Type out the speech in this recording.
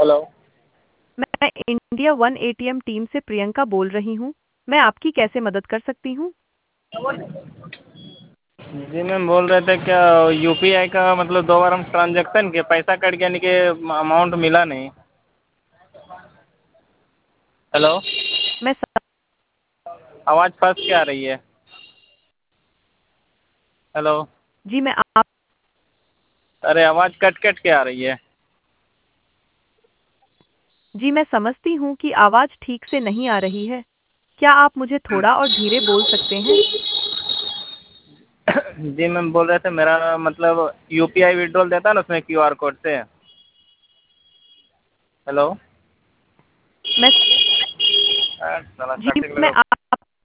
Hello. मैं India one ATM team से प्रियंका बोल रही हूँ। मैं आपकी कैसे मदद कर सकती हूँ? जी मैम, बोल रहे थे क्या यूपीआई का मतलब 2 बार हम ट्रांजैक्शन किए, पैसा कट गया, यानी कि अमाउंट मिला नहीं। हेलो। मैं स- आवाज़ फंस के आ रही है। हेलो। जी मैं आप अरे आवाज़ कट कट के आ रही है। जी मैं समझती हूँ कि आवाज़ ठीक से नहीं आ रही है। क्या आप मुझे थोड़ा और धीरे बोल सकते हैं? जी मैम, बोल रहे थे मेरा मतलब यूपीआई विड्रॉल देता है ना उसमें क्यूआर कोड से। हेलो। मैं साला जी कट मैं लगा